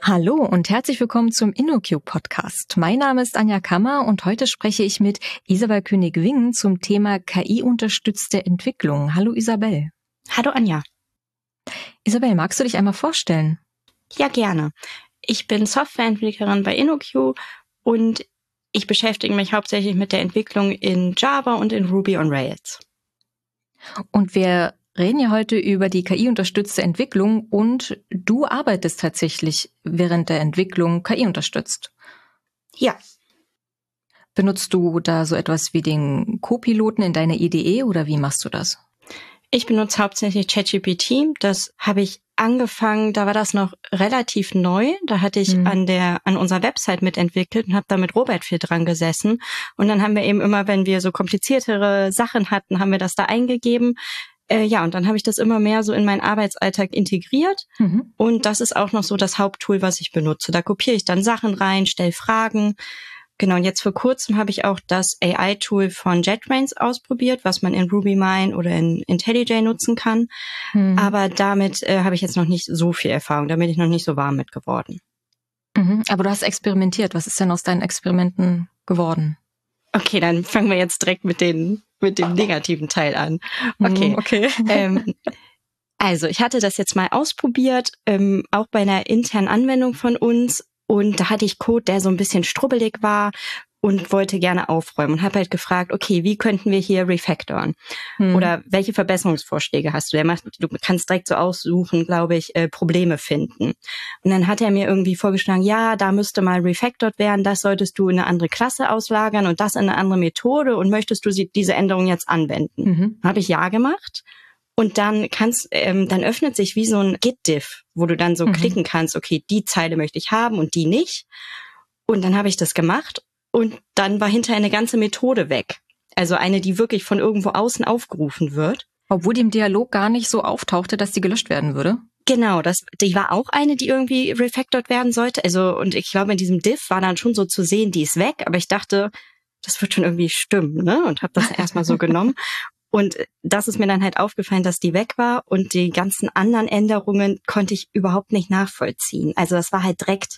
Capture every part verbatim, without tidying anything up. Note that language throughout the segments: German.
Hallo und herzlich willkommen zum InnoQ-Podcast. Mein Name ist Anja Kammer und heute spreche ich mit Isabel König-Wingen zum Thema K I-unterstützte Entwicklung. Hallo Isabel. Hallo Anja. Isabel, magst du dich einmal vorstellen? Ja, gerne. Ich bin Softwareentwicklerin bei InnoQ und ich beschäftige mich hauptsächlich mit der Entwicklung in Java und in Ruby on Rails. Und wir reden ja heute über die K I-unterstützte Entwicklung und du arbeitest tatsächlich während der Entwicklung K I unterstützt. Ja. Benutzt du da so etwas wie den Co-Piloten in deiner I D E oder wie machst du das? Ich benutze hauptsächlich ChatGPT. Das habe ich angefangen, da war das noch relativ neu. Da hatte ich mhm. an der an unserer Website mitentwickelt und habe da mit Robert viel dran gesessen. Und dann haben wir eben immer, wenn wir so kompliziertere Sachen hatten, haben wir das da eingegeben. Äh, ja, und dann habe ich das immer mehr so in meinen Arbeitsalltag integriert. Mhm. Und das ist auch noch so das Haupttool, was ich benutze. Da kopiere ich dann Sachen rein, stelle Fragen. Genau, und jetzt vor kurzem habe ich auch das A I-Tool von JetBrains ausprobiert, was man in RubyMine oder in IntelliJ nutzen kann. Mhm. Aber damit äh, habe ich jetzt noch nicht so viel Erfahrung. Da bin ich noch nicht so warm mit geworden. Mhm. Aber du hast experimentiert. Was ist denn aus deinen Experimenten geworden? Okay, dann fangen wir jetzt direkt mit den mit dem negativen Teil an. Okay. okay. ähm, also, ich hatte das jetzt mal ausprobiert, ähm, auch bei einer internen Anwendung von uns. Und da hatte ich Code, der so ein bisschen strubbelig war und wollte gerne aufräumen und habe halt gefragt, okay, wie könnten wir hier refactoren? Hm. Oder welche Verbesserungsvorschläge hast du? Der macht, du kannst direkt so aussuchen, glaube ich, äh, Probleme finden. Und dann hat er mir irgendwie vorgeschlagen, ja, da müsste mal refactored werden, das solltest du in eine andere Klasse auslagern und das in eine andere Methode und möchtest du sie, diese Änderung jetzt anwenden? Mhm. Habe ich ja gemacht. Und dann kannst, ähm, dann öffnet sich wie so ein Git-Diff, wo du dann so mhm. klicken kannst, okay, die Zeile möchte ich haben und die nicht. Und dann habe ich das gemacht und dann war hinterher eine ganze Methode weg. Also eine, die wirklich von irgendwo außen aufgerufen wird. Obwohl die im Dialog gar nicht so auftauchte, dass die gelöscht werden würde? Genau, das, die war auch eine, die irgendwie refactored werden sollte. Also, und ich glaube, in diesem Diff war dann schon so zu sehen, die ist weg. Aber ich dachte, das wird schon irgendwie stimmen, ne? Und habe das erstmal so genommen. Und das ist mir dann halt aufgefallen, dass die weg war und die ganzen anderen Änderungen konnte ich überhaupt nicht nachvollziehen. Also das war halt direkt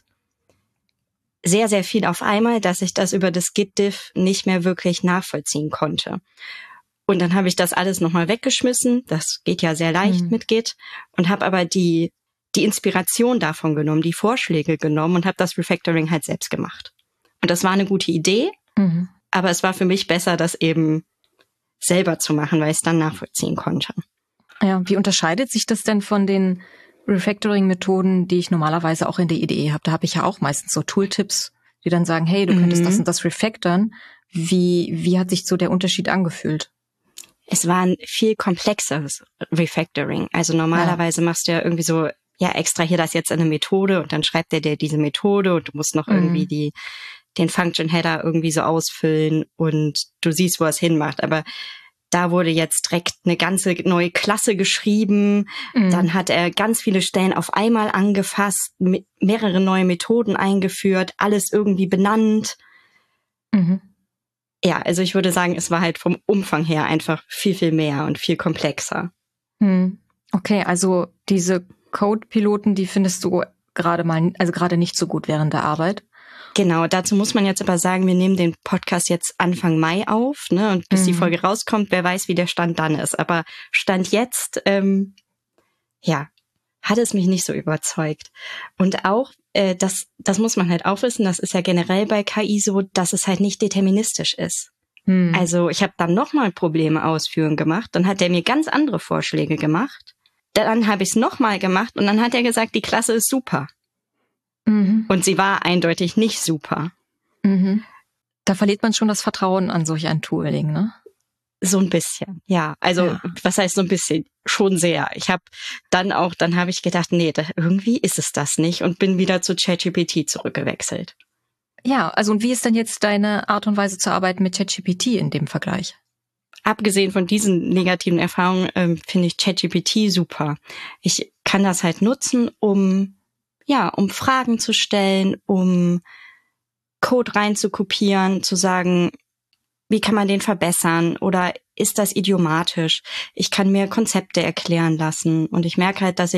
sehr, sehr viel auf einmal, dass ich das über das Git-Diff nicht mehr wirklich nachvollziehen konnte. Und dann habe ich das alles nochmal weggeschmissen. Das geht ja sehr leicht mhm. mit Git. Und habe aber die die Inspiration davon genommen, die Vorschläge genommen und habe das Refactoring halt selbst gemacht. Und das war eine gute Idee, mhm. aber es war für mich besser, das eben selber zu machen, weil ich es dann nachvollziehen konnte. Ja, wie unterscheidet sich das denn von den Refactoring-Methoden, die ich normalerweise auch in der I D E habe? Da habe ich ja auch meistens so Tooltips, die dann sagen, hey, du könntest mhm. das und das refactoren. Wie, wie hat sich so der Unterschied angefühlt? Es war ein viel komplexeres Refactoring. Also normalerweise ja. machst du ja irgendwie so, ja, extra hier das jetzt in eine Methode und dann schreibt er dir diese Methode und du musst noch mhm. irgendwie die den Function-Header irgendwie so ausfüllen und du siehst, wo es hinmacht. Aber da wurde jetzt direkt eine ganze neue Klasse geschrieben. Mhm. Dann hat er ganz viele Stellen auf einmal angefasst, mehrere neue Methoden eingeführt, alles irgendwie benannt. Mhm. Ja, also ich würde sagen, es war halt vom Umfang her einfach viel, viel mehr und viel komplexer. Mhm. Okay, also diese Code-Piloten, die findest du gerade mal, also gerade nicht so gut während der Arbeit? Genau, dazu muss man jetzt aber sagen, wir nehmen den Podcast jetzt Anfang Mai auf, ne? Und bis mhm. die Folge rauskommt, wer weiß, wie der Stand dann ist. Aber Stand jetzt, ähm, ja, hat es mich nicht so überzeugt. Und auch, äh, das, das muss man halt auch wissen, das ist ja generell bei K I so, dass es halt nicht deterministisch ist. Mhm. Also ich habe dann nochmal Probleme ausführen gemacht, dann hat er mir ganz andere Vorschläge gemacht. Dann habe ich es nochmal gemacht und dann hat er gesagt, die Klasse ist super. Mhm. Und sie war eindeutig nicht super. Mhm. Da verliert man schon das Vertrauen an solch ein Tooling, ne? So ein bisschen, ja. Also ja. Was heißt so ein bisschen? Schon sehr. Ich habe dann auch, dann habe ich gedacht, nee, da, irgendwie ist es das nicht und bin wieder zu ChatGPT zurückgewechselt. Ja, also und wie ist denn jetzt deine Art und Weise zu arbeiten mit ChatGPT in dem Vergleich? Abgesehen von diesen negativen Erfahrungen ähm, finde ich ChatGPT super. Ich kann das halt nutzen, um ja, um Fragen zu stellen, um Code reinzukopieren, zu sagen, wie kann man den verbessern oder ist das idiomatisch? Ich kann mir Konzepte erklären lassen und ich merke halt, dass ich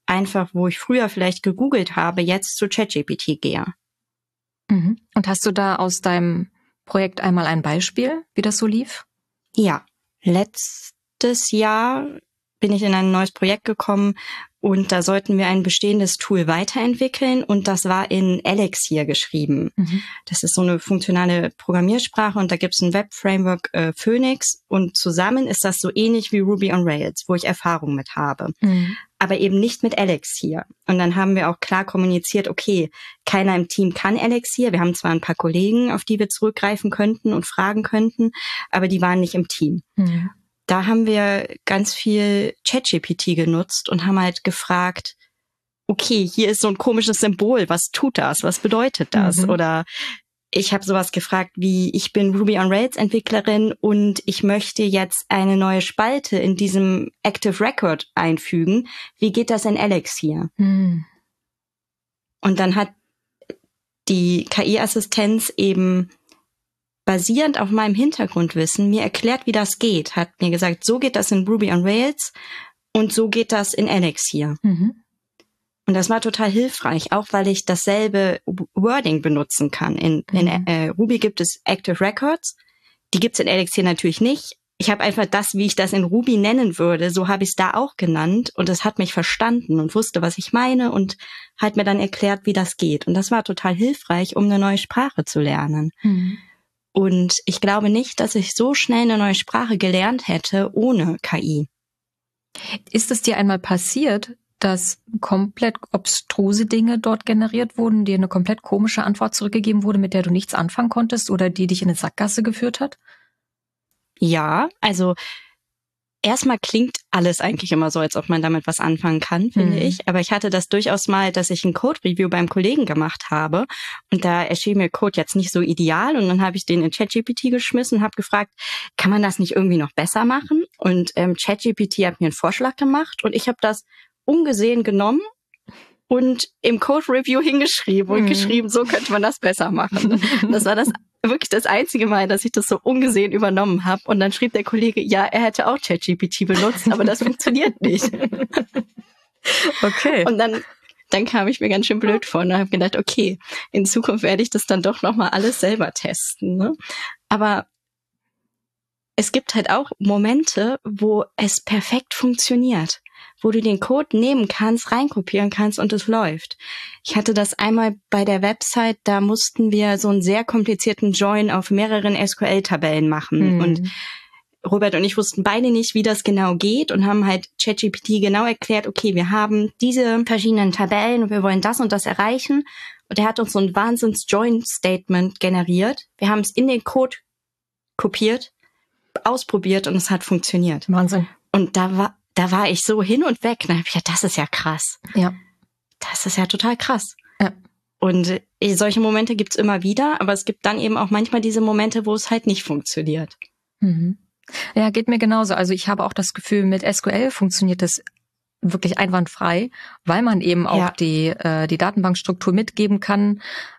einfach, wo ich früher vielleicht gegoogelt habe, jetzt zu ChatGPT gehe. Mhm. Und hast du da aus deinem Projekt einmal ein Beispiel, wie das so lief? Ja, letztes Jahr bin ich in ein neues Projekt gekommen und da sollten wir ein bestehendes Tool weiterentwickeln und das war in Elixir geschrieben. Mhm. Das ist so eine funktionale Programmiersprache und da gibt es ein Web-Framework äh, Phoenix und zusammen ist das so ähnlich wie Ruby on Rails, wo ich Erfahrung mit habe. Mhm. Aber eben nicht mit Elixir. Und dann haben wir auch klar kommuniziert, okay, keiner im Team kann Elixir. Wir haben zwar ein paar Kollegen, auf die wir zurückgreifen könnten und fragen könnten, aber die waren nicht im Team. Mhm. Da haben wir ganz viel ChatGPT genutzt und haben halt gefragt, okay, hier ist so ein komisches Symbol, was tut das, was bedeutet das? Mhm. Oder ich habe sowas gefragt wie, ich bin Ruby on Rails Entwicklerin und ich möchte jetzt eine neue Spalte in diesem Active Record einfügen. Wie geht das in Elixir? Mhm. Und dann hat die K I-Assistenz eben basierend auf meinem Hintergrundwissen mir erklärt, wie das geht, hat mir gesagt, so geht das in Ruby on Rails und so geht das in Elixir. Mhm. Und das war total hilfreich, auch weil ich dasselbe Wording benutzen kann. In, mhm. in äh, Ruby gibt es Active Records, die gibt's in Elixir natürlich nicht. Ich habe einfach das, wie ich das in Ruby nennen würde, so habe ich es da auch genannt und es hat mich verstanden und wusste, was ich meine und hat mir dann erklärt, wie das geht. Und das war total hilfreich, um eine neue Sprache zu lernen. Mhm. Und ich glaube nicht, dass ich so schnell eine neue Sprache gelernt hätte ohne K I. Ist es dir einmal passiert, dass komplett obstruse Dinge dort generiert wurden, dir eine komplett komische Antwort zurückgegeben wurde, mit der du nichts anfangen konntest oder die dich in eine Sackgasse geführt hat? Ja, also erstmal klingt alles eigentlich immer so, als ob man damit was anfangen kann, finde mhm. ich. Aber ich hatte das durchaus mal, dass ich ein Code-Review beim Kollegen gemacht habe und da erschien mir Code jetzt nicht so ideal und dann habe ich den in ChatGPT geschmissen und habe gefragt, kann man das nicht irgendwie noch besser machen? Und ähm, ChatGPT hat mir einen Vorschlag gemacht und ich habe das ungesehen genommen und im Code-Review hingeschrieben und mhm. geschrieben, so könnte man das besser machen. Das war das wirklich das einzige Mal, dass ich das so ungesehen übernommen habe. Und dann schrieb der Kollege, ja, er hätte auch ChatGPT benutzt, aber das funktioniert nicht. Okay. Und dann, dann kam ich mir ganz schön blöd vor und habe gedacht, okay, in Zukunft werde ich das dann doch nochmal alles selber testen. Ne? Aber es gibt halt auch Momente, wo es perfekt funktioniert, wo du den Code nehmen kannst, reinkopieren kannst und es läuft. Ich hatte das einmal bei der Website, da mussten wir so einen sehr komplizierten Join auf mehreren S Q L-Tabellen machen. Mhm. Und Robert und ich wussten beide nicht, wie das genau geht und haben halt ChatGPT genau erklärt, okay, wir haben diese verschiedenen Tabellen und wir wollen das und das erreichen. Und er hat uns so ein Wahnsinns-Join-Statement generiert. Wir haben es in den Code kopiert, ausprobiert und es hat funktioniert. Wahnsinn. Und da war Da war ich so hin und weg. Da habe ich gedacht, das ist ja krass. Ja. Das ist ja total krass. Ja. Und solche Momente gibt's immer wieder, aber es gibt dann eben auch manchmal diese Momente, wo es halt nicht funktioniert. Mhm. Ja, geht mir genauso. Also ich habe auch das Gefühl, mit S Q L funktioniert das wirklich einwandfrei, weil man eben auch ja. die äh, die Datenbankstruktur mitgeben kann.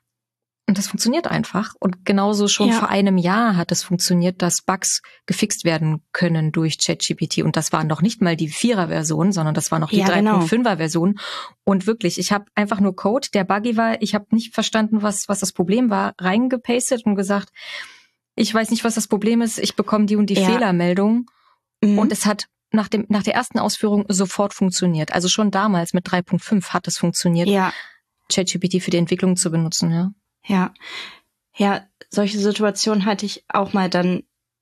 Und das funktioniert einfach. Und genauso schon ja. vor einem Jahr hat es funktioniert, dass Bugs gefixt werden können durch ChatGPT. Und das war noch nicht mal die Vierer-Version, sondern das war noch die ja, drei Punkt fünfer-Version. Und wirklich, ich habe einfach nur Code, der buggy war. Ich habe nicht verstanden, was was das Problem war, reingepastet und gesagt, ich weiß nicht, was das Problem ist. Ich bekomme die und die ja. Fehlermeldung. Mhm. Und es hat nach dem nach der ersten Ausführung sofort funktioniert. Also schon damals mit drei Punkt fünf hat es funktioniert, ja. ChatGPT für die Entwicklung zu benutzen, ja. Ja, ja, solche Situationen hatte ich auch mal. Dann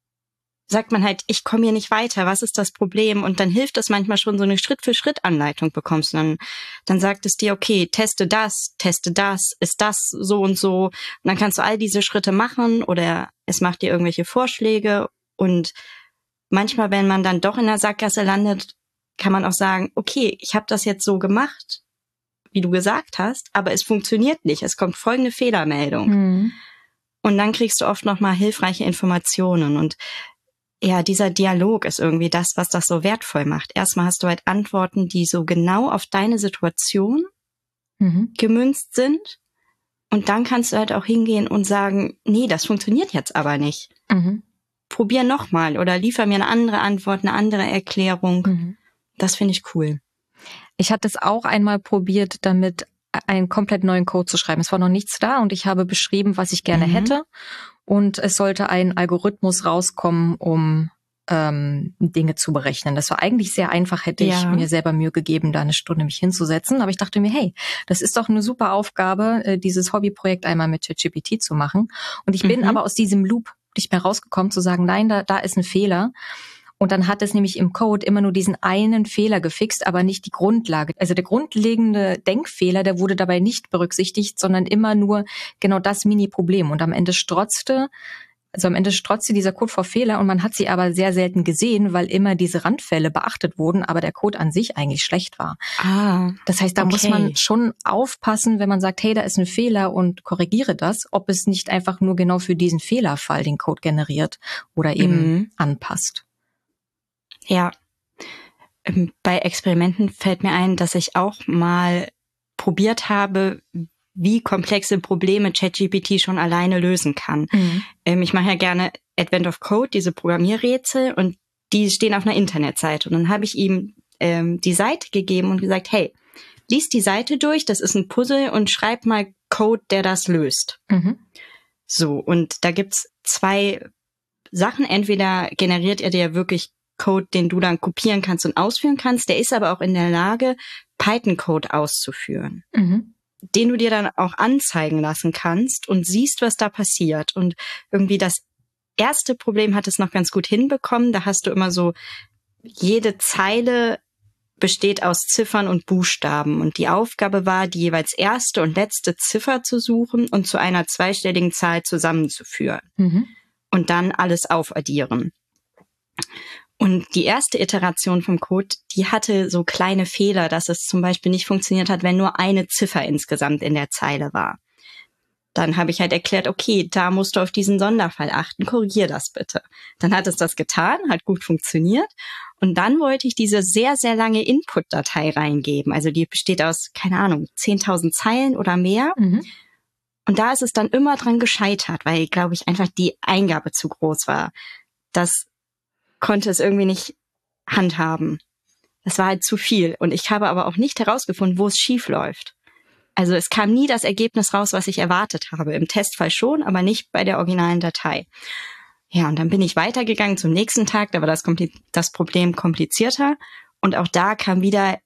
sagt man halt, ich komme hier nicht weiter, was ist das Problem? Und dann hilft es manchmal schon, so eine Schritt-für-Schritt-Anleitung bekommst. Und dann, dann sagt es dir, okay, teste das, teste das, ist das so und so. Und dann kannst du all diese Schritte machen oder es macht dir irgendwelche Vorschläge. Und manchmal, wenn man dann doch in der Sackgasse landet, kann man auch sagen, okay, ich habe das jetzt so gemacht, wie du gesagt hast, aber es funktioniert nicht. Es kommt folgende Fehlermeldung. Mhm. Und dann kriegst du oft nochmal hilfreiche Informationen. Und ja, dieser Dialog ist irgendwie das, was das so wertvoll macht. Erstmal hast du halt Antworten, die so genau auf deine Situation mhm. gemünzt sind. Und dann kannst du halt auch hingehen und sagen, nee, das funktioniert jetzt aber nicht. Mhm. Probier nochmal oder liefer mir eine andere Antwort, eine andere Erklärung. Mhm. Das finde ich cool. Ich hatte es auch einmal probiert, damit einen komplett neuen Code zu schreiben. Es war noch nichts da und ich habe beschrieben, was ich gerne mhm. hätte. Und es sollte ein Algorithmus rauskommen, um ähm, Dinge zu berechnen. Das war eigentlich sehr einfach, hätte ja. ich mir selber Mühe gegeben, da eine Stunde mich hinzusetzen. Aber ich dachte mir, hey, das ist doch eine super Aufgabe, dieses Hobbyprojekt einmal mit ChatGPT zu machen. Und ich bin mhm. aber aus diesem Loop nicht mehr rausgekommen, zu sagen, nein, da, da ist ein Fehler. Und dann hat es nämlich im Code immer nur diesen einen Fehler gefixt, aber nicht die Grundlage. Also der grundlegende Denkfehler, der wurde dabei nicht berücksichtigt, sondern immer nur genau das Mini-Problem. Und am Ende strotzte, also am Ende strotzte dieser Code vor Fehler und man hat sie aber sehr selten gesehen, weil immer diese Randfälle beachtet wurden, aber der Code an sich eigentlich schlecht war. Ah, das heißt, da okay. muss man schon aufpassen, wenn man sagt, hey, da ist ein Fehler und korrigiere das, ob es nicht einfach nur genau für diesen Fehlerfall den Code generiert oder eben mhm. anpasst. Ja, bei Experimenten fällt mir ein, dass ich auch mal probiert habe, wie komplexe Probleme ChatGPT schon alleine lösen kann. Mhm. Ähm, ich mache ja gerne Advent of Code, diese Programmierrätsel, und die stehen auf einer Internetseite. Und dann habe ich ihm ähm, die Seite gegeben und gesagt, hey, lies die Seite durch, das ist ein Puzzle und schreib mal Code, der das löst. Mhm. So, und da gibt's zwei Sachen. Entweder generiert er dir wirklich Code, den du dann kopieren kannst und ausführen kannst. Der ist aber auch in der Lage, Python-Code auszuführen, mhm. den du dir dann auch anzeigen lassen kannst und siehst, was da passiert. Und irgendwie das erste Problem hat es noch ganz gut hinbekommen. Da hast du immer so, jede Zeile besteht aus Ziffern und Buchstaben. Und die Aufgabe war, die jeweils erste und letzte Ziffer zu suchen und zu einer zweistelligen Zahl zusammenzuführen. Mhm. Und dann alles aufaddieren. Und die erste Iteration vom Code, die hatte so kleine Fehler, dass es zum Beispiel nicht funktioniert hat, wenn nur eine Ziffer insgesamt in der Zeile war. Dann habe ich halt erklärt, okay, da musst du auf diesen Sonderfall achten, korrigier das bitte. Dann hat es das getan, hat gut funktioniert. Und dann wollte ich diese sehr, sehr lange Input-Datei reingeben. Also die besteht aus, keine Ahnung, zehntausend Zeilen oder mehr. Mhm. Und da ist es dann immer dran gescheitert, weil, glaube ich, einfach die Eingabe zu groß war. Das konnte es irgendwie nicht handhaben. Das war halt zu viel. Und ich habe aber auch nicht herausgefunden, wo es schief läuft. Also es kam nie das Ergebnis raus, was ich erwartet habe. Im Testfall schon, aber nicht bei der originalen Datei. Ja, und dann bin ich weitergegangen zum nächsten Tag. Da war das, kompli- das Problem komplizierter. Und auch da kam wieder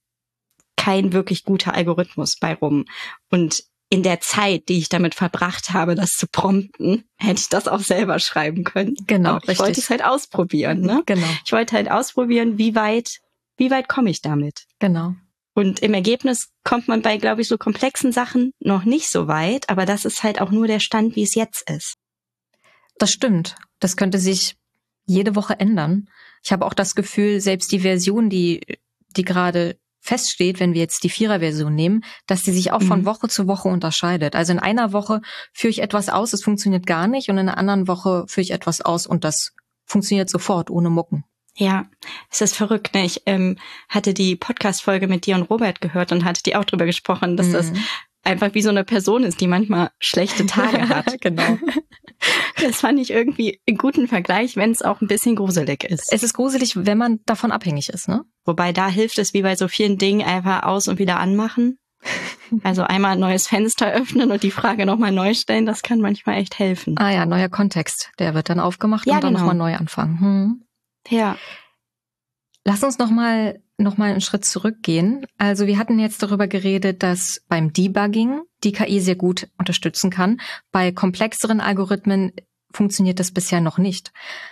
kein wirklich guter Algorithmus bei rum. Und in der Zeit, die ich damit verbracht habe, das zu prompten, hätte ich das auch selber schreiben können. Genau, aber ich richtig. wollte es halt ausprobieren, ne? Genau. Ich wollte halt ausprobieren, wie weit, wie weit komme ich damit? Genau. Und im Ergebnis kommt man bei, glaube ich, so komplexen Sachen noch nicht so weit, aber das ist halt auch nur der Stand, wie es jetzt ist. Das stimmt. Das könnte sich jede Woche ändern. Ich habe auch das Gefühl, selbst die Version, die, die gerade feststeht, wenn wir jetzt die Vierer-Version nehmen, dass die sich auch von mhm. Woche zu Woche unterscheidet. Also in einer Woche führe ich etwas aus, es funktioniert gar nicht, und in einer anderen Woche führe ich etwas aus und das funktioniert sofort, ohne Mucken. Ja, es ist verrückt, ne? Ich ähm, hatte die Podcast-Folge mit dir und Robert gehört und hatte die auch drüber gesprochen, dass mhm. das einfach wie so eine Person ist, die manchmal schlechte Tage hat. Genau. Das fand ich irgendwie einen guten Vergleich, wenn es auch ein bisschen gruselig ist. Es ist gruselig, wenn man davon abhängig ist, ne? Wobei da hilft es wie bei so vielen Dingen einfach aus- und wieder anmachen. Also einmal ein neues Fenster öffnen und die Frage nochmal neu stellen, das kann manchmal echt helfen. Ah ja, neuer Kontext. Der wird dann aufgemacht ja, und dann genau. nochmal neu anfangen. Hm. Ja. Lass uns nochmal noch mal einen Schritt zurückgehen. Also wir hatten jetzt darüber geredet, dass beim Debugging die K I sehr gut unterstützen kann. Bei komplexeren Algorithmen funktioniert das bisher noch nicht.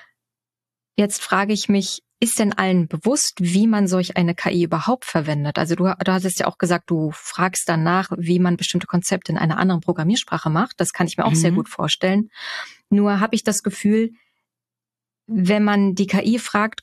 Jetzt frage ich mich, ist denn allen bewusst, wie man solch eine K I überhaupt verwendet? Also du, du hast ja auch gesagt, du fragst danach, wie man bestimmte Konzepte in einer anderen Programmiersprache macht. Das kann ich mir auch mhm. sehr gut vorstellen. Nur habe ich das Gefühl, wenn man die K I fragt,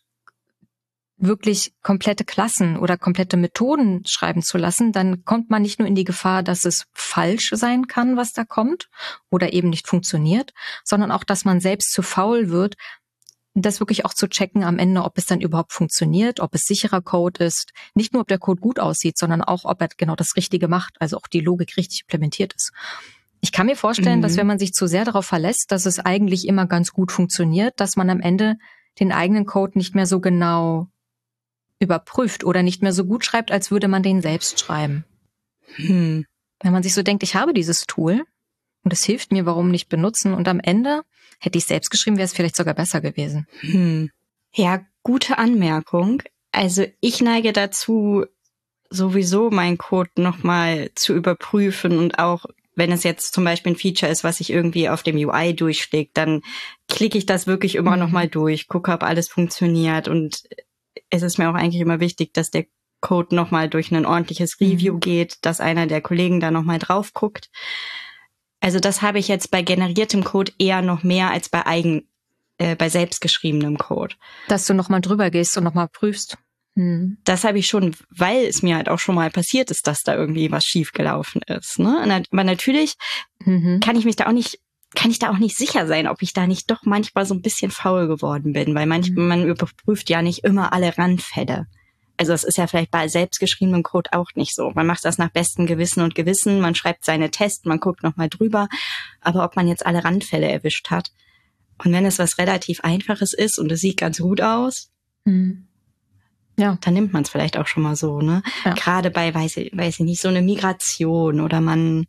wirklich komplette Klassen oder komplette Methoden schreiben zu lassen, dann kommt man nicht nur in die Gefahr, dass es falsch sein kann, was da kommt, oder eben nicht funktioniert, sondern auch, dass man selbst zu faul wird, das wirklich auch zu checken am Ende, ob es dann überhaupt funktioniert, ob es sicherer Code ist. Nicht nur, ob der Code gut aussieht, sondern auch, ob er genau das Richtige macht, also auch die Logik richtig implementiert ist. Ich kann mir vorstellen, mhm. dass wenn man sich zu sehr darauf verlässt, dass es eigentlich immer ganz gut funktioniert, dass man am Ende den eigenen Code nicht mehr so genau überprüft oder nicht mehr so gut schreibt, als würde man den selbst schreiben. Hm. Wenn man sich so denkt, ich habe dieses Tool und es hilft mir, warum nicht benutzen? Und am Ende, hätte ich es selbst geschrieben, wäre es vielleicht sogar besser gewesen. Hm. Ja, gute Anmerkung. Also ich neige dazu, sowieso meinen Code nochmal zu überprüfen und auch, wenn es jetzt zum Beispiel ein Feature ist, was sich irgendwie auf dem U I durchschlägt, dann klicke ich das wirklich immer mhm. nochmal durch, gucke, ob alles funktioniert, und es ist mir auch eigentlich immer wichtig, dass der Code nochmal durch ein ordentliches Review mhm. geht, dass einer der Kollegen da nochmal drauf guckt. Also das habe ich jetzt bei generiertem Code eher noch mehr als bei eigen, äh, bei selbstgeschriebenem Code. Dass du nochmal drüber gehst und nochmal prüfst. Hm. Das habe ich schon, weil es mir halt auch schon mal passiert ist, dass da irgendwie was schiefgelaufen ist. Ne? Aber natürlich mhm. kann ich mich da auch nicht, kann ich da auch nicht sicher sein, ob ich da nicht doch manchmal so ein bisschen faul geworden bin, weil manchmal mhm. man überprüft ja nicht immer alle Randfälle. Also es ist ja vielleicht bei selbstgeschriebenem Code auch nicht so. Man macht das nach bestem Gewissen und Gewissen, man schreibt seine Tests, man guckt nochmal drüber, aber ob man jetzt alle Randfälle erwischt hat. Und wenn es was relativ Einfaches ist und es sieht ganz gut aus, mhm. ja, dann nimmt man es vielleicht auch schon mal so, ne? Ja. Gerade bei, weiß ich, weiß ich nicht, so eine Migration oder man,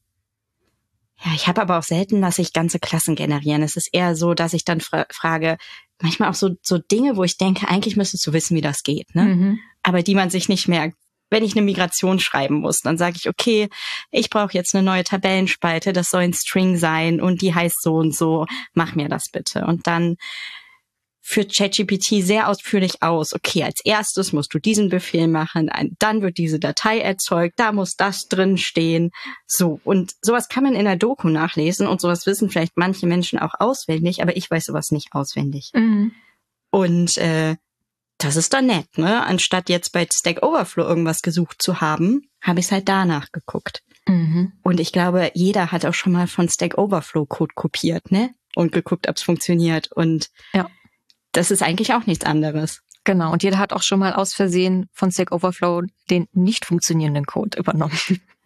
ja, ich habe aber auch selten, dass ich ganze Klassen generieren. Es ist eher so, dass ich dann fra- frage, manchmal auch so, so Dinge, wo ich denke, eigentlich müsstest du wissen, wie das geht, ne? Mhm. Aber die man sich nicht merkt. Wenn ich eine Migration schreiben muss, dann sage ich, okay, ich brauche jetzt eine neue Tabellenspalte, das soll ein String sein und die heißt so und so, mach mir das bitte. Und dann führt ChatGPT sehr ausführlich aus, okay, als erstes musst du diesen Befehl machen, dann wird diese Datei erzeugt, da muss das drin stehen. So, und sowas kann man in der Doku nachlesen und sowas wissen vielleicht manche Menschen auch auswendig, aber ich weiß sowas nicht auswendig. Mhm. Und äh, das ist dann nett, ne? Anstatt jetzt bei Stack Overflow irgendwas gesucht zu haben, habe ich es halt danach geguckt. Mhm. Und ich glaube, jeder hat auch schon mal von Stack Overflow Code kopiert, ne? Und geguckt, ob es funktioniert. Und ja. Das ist eigentlich auch nichts anderes. Genau, und jeder hat auch schon mal aus Versehen von Stack Overflow den nicht funktionierenden Code übernommen.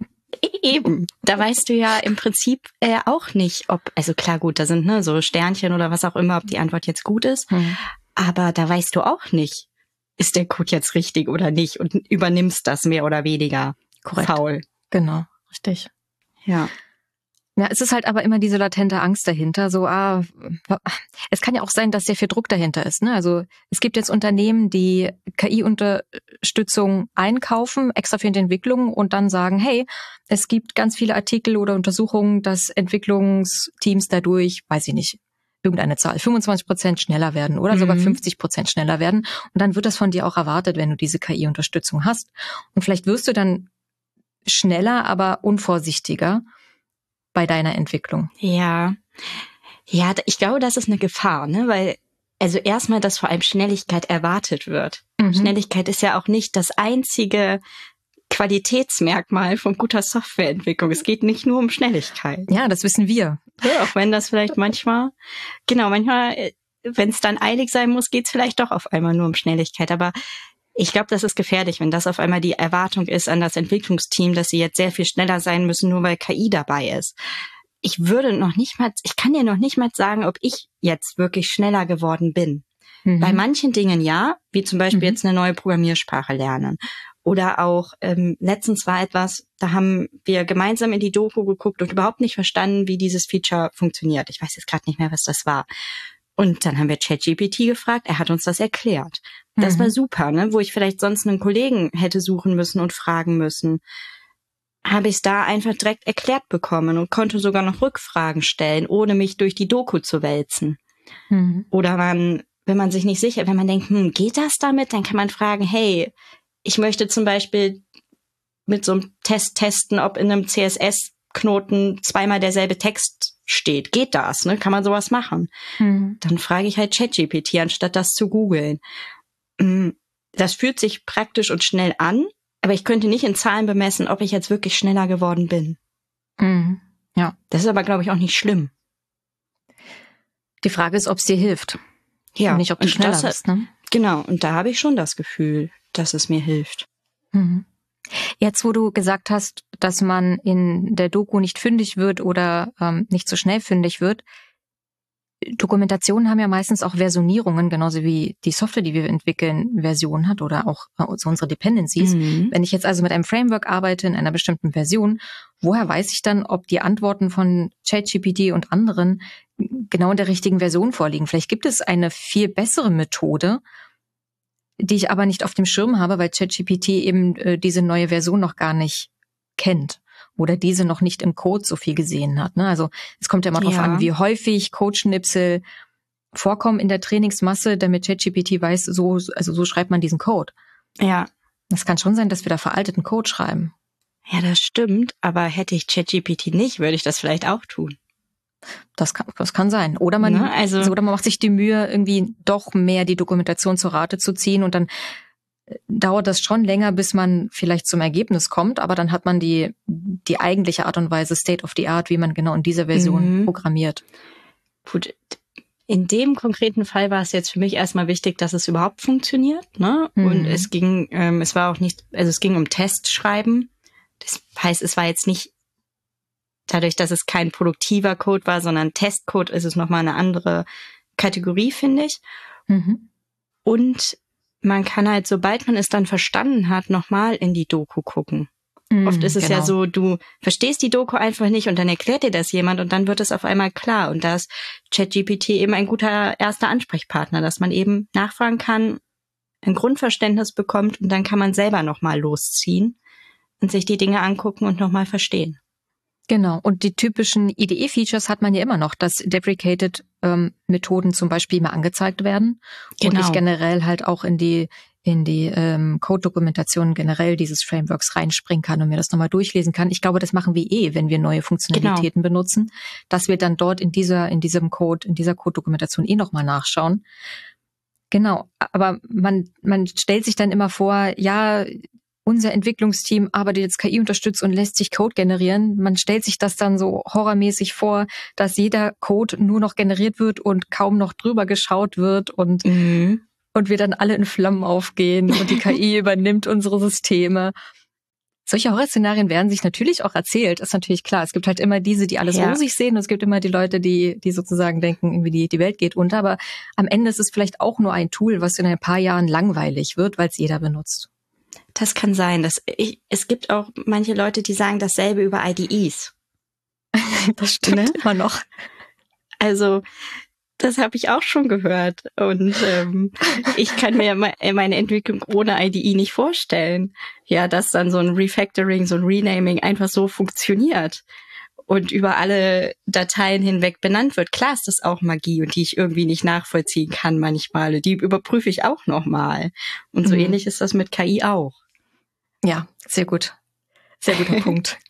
Eben, da weißt du ja im Prinzip äh, auch nicht, ob, also klar, gut, da sind ne so Sternchen oder was auch immer, ob die Antwort jetzt gut ist, hm. aber da weißt du auch nicht, ist der Code jetzt richtig oder nicht, und übernimmst das mehr oder weniger Korrekt. Faul. Genau, richtig. Ja. Ja, es ist halt aber immer diese latente Angst dahinter, so, ah, es kann ja auch sein, dass sehr viel Druck dahinter ist, ne? Also, es gibt jetzt Unternehmen, die K I-Unterstützung einkaufen, extra für die Entwicklung, und dann sagen, hey, es gibt ganz viele Artikel oder Untersuchungen, dass Entwicklungsteams dadurch, weiß ich nicht, irgendeine Zahl, fünfundzwanzig Prozent schneller werden oder mhm. sogar fünfzig Prozent schneller werden. Und dann wird das von dir auch erwartet, wenn du diese K I-Unterstützung hast. Und vielleicht wirst du dann schneller, aber unvorsichtiger bei deiner Entwicklung. Ja, ja, ich glaube, das ist eine Gefahr, ne, weil also erstmal, dass vor allem Schnelligkeit erwartet wird. Mhm. Schnelligkeit ist ja auch nicht das einzige Qualitätsmerkmal von guter Softwareentwicklung. Es geht nicht nur um Schnelligkeit. Ja, das wissen wir. Ja, auch wenn das vielleicht manchmal, genau, manchmal, wenn es dann eilig sein muss, geht es vielleicht doch auf einmal nur um Schnelligkeit. Aber ich glaube, das ist gefährlich, wenn das auf einmal die Erwartung ist an das Entwicklungsteam, dass sie jetzt sehr viel schneller sein müssen, nur weil K I dabei ist. Ich würde noch nicht mal, ich kann dir noch nicht mal sagen, ob ich jetzt wirklich schneller geworden bin. Mhm. Bei manchen Dingen ja, wie zum Beispiel mhm. jetzt eine neue Programmiersprache lernen. Oder auch, ähm, letztens war etwas, da haben wir gemeinsam in die Doku geguckt und überhaupt nicht verstanden, wie dieses Feature funktioniert. Ich weiß jetzt gerade nicht mehr, was das war. Und dann haben wir ChatGPT gefragt, er hat uns das erklärt. Das mhm. war super, ne? Wo ich vielleicht sonst einen Kollegen hätte suchen müssen und fragen müssen, habe ich es da einfach direkt erklärt bekommen und konnte sogar noch Rückfragen stellen, ohne mich durch die Doku zu wälzen. Mhm. Oder man, wenn man sich nicht sicher, wenn man denkt, hm, geht das damit? Dann kann man fragen, hey, ich möchte zum Beispiel mit so einem Test testen, ob in einem C S S-Knoten zweimal derselbe Text steht. Geht das? Ne? Kann man sowas machen? Mhm. Dann frage ich halt ChatGPT, anstatt das zu googeln. Das fühlt sich praktisch und schnell an, aber ich könnte nicht in Zahlen bemessen, ob ich jetzt wirklich schneller geworden bin. Mhm. Ja. Das ist aber, glaube ich, auch nicht schlimm. Die Frage ist, ob es dir hilft. Ja. Und nicht, ob du schneller das, bist. Ne? Genau. Und da habe ich schon das Gefühl, dass es mir hilft. Mhm. Jetzt, wo du gesagt hast, dass man in der Doku nicht fündig wird oder ähm, nicht so schnell fündig wird, Dokumentationen haben ja meistens auch Versionierungen, genauso wie die Software, die wir entwickeln, Version hat oder auch also unsere Dependencies. Mhm. Wenn ich jetzt also mit einem Framework arbeite in einer bestimmten Version, woher weiß ich dann, ob die Antworten von ChatGPT und anderen genau in der richtigen Version vorliegen? Vielleicht gibt es eine viel bessere Methode, die ich aber nicht auf dem Schirm habe, weil ChatGPT eben äh, diese neue Version noch gar nicht kennt. Oder diese noch nicht im Code so viel gesehen hat. Ne? Also es kommt ja immer darauf ja. an, wie häufig Codeschnipsel vorkommen in der Trainingsmasse, damit ChatGPT weiß, so also so schreibt man diesen Code. Ja. Das kann schon sein, dass wir da veralteten Code schreiben. Ja, das stimmt. Aber hätte ich ChatGPT nicht, würde ich das vielleicht auch tun. Das kann, das kann sein. Oder man, ne? also, also, oder man macht sich die Mühe, irgendwie doch mehr die Dokumentation zur Rate zu ziehen und dann dauert das schon länger, bis man vielleicht zum Ergebnis kommt, aber dann hat man die die eigentliche Art und Weise, State of the Art, wie man genau in dieser Version mhm. programmiert. Gut, in dem konkreten Fall war es jetzt für mich erstmal wichtig, dass es überhaupt funktioniert, ne? Mhm. Und es ging, ähm, es war auch nicht, also es ging um Testschreiben. Das heißt, es war jetzt nicht dadurch, dass es kein produktiver Code war, sondern Testcode, ist es nochmal eine andere Kategorie, finde ich. Mhm. Und man kann halt, sobald man es dann verstanden hat, nochmal in die Doku gucken. Mm, Oft ist es genau. ja so, du verstehst die Doku einfach nicht und dann erklärt dir das jemand und dann wird es auf einmal klar. Und da ist ChatGPT eben ein guter erster Ansprechpartner, dass man eben nachfragen kann, ein Grundverständnis bekommt und dann kann man selber nochmal losziehen und sich die Dinge angucken und nochmal verstehen. Genau. Und die typischen I D E-Features hat man ja immer noch, dass deprecated ähm, Methoden zum Beispiel immer angezeigt werden. Genau. Und ich generell halt auch in die in die ähm, Code-Dokumentation generell dieses Frameworks reinspringen kann und mir das nochmal durchlesen kann. Ich glaube, das machen wir eh, wenn wir neue Funktionalitäten genau. benutzen, dass wir dann dort in dieser in diesem Code, in dieser Code-Dokumentation eh nochmal nachschauen. Genau. Aber man man stellt sich dann immer vor, ja, unser Entwicklungsteam arbeitet jetzt K I unterstützt und lässt sich Code generieren. Man stellt sich das dann so horrormäßig vor, dass jeder Code nur noch generiert wird und kaum noch drüber geschaut wird und, mhm. und wir dann alle in Flammen aufgehen und die K I übernimmt unsere Systeme. Solche Horrorszenarien werden sich natürlich auch erzählt, ist natürlich klar. Es gibt halt immer diese, die alles ja. rosig sehen und es gibt immer die Leute, die die sozusagen denken, irgendwie die, die Welt geht unter. Aber am Ende ist es vielleicht auch nur ein Tool, was in ein paar Jahren langweilig wird, weil es jeder benutzt. Das kann sein. Dass ich, es gibt auch manche Leute, die sagen dasselbe über I D Es. Das stimmt ne? immer noch. Also das habe ich auch schon gehört. Und ähm, ich kann mir meine Entwicklung ohne I D E nicht vorstellen. Ja, dass dann so ein Refactoring, so ein Renaming einfach so funktioniert und über alle Dateien hinweg benannt wird. Klar ist das auch Magie und die ich irgendwie nicht nachvollziehen kann manchmal. Die überprüfe ich auch nochmal. Und so mhm. ähnlich ist das mit K I auch. Ja, sehr gut. Sehr guter Punkt.